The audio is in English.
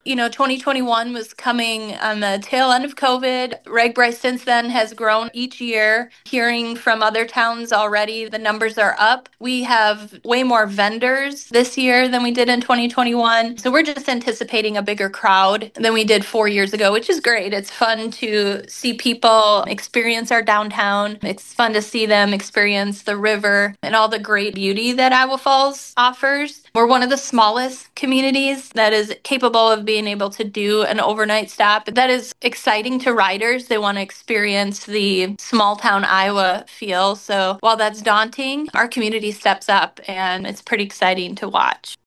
2021 was coming on the tail end of COVID. RegBrice since then has grown each year. Hearing from other towns already, the numbers are up. We have way more vendors this year than we did in 2021. So we're just anticipating a bigger crowd than we did 4 years ago, which is great. It's fun to see people experience our downtown. It's fun to see them experience the river and all the great beauty that Iowa Falls offers. We're one of the smallest communities that is capable of being able to do an overnight stop. That is exciting to riders. They want to experience the small town Iowa feel. So while that's daunting, our community steps up and it's pretty exciting to watch.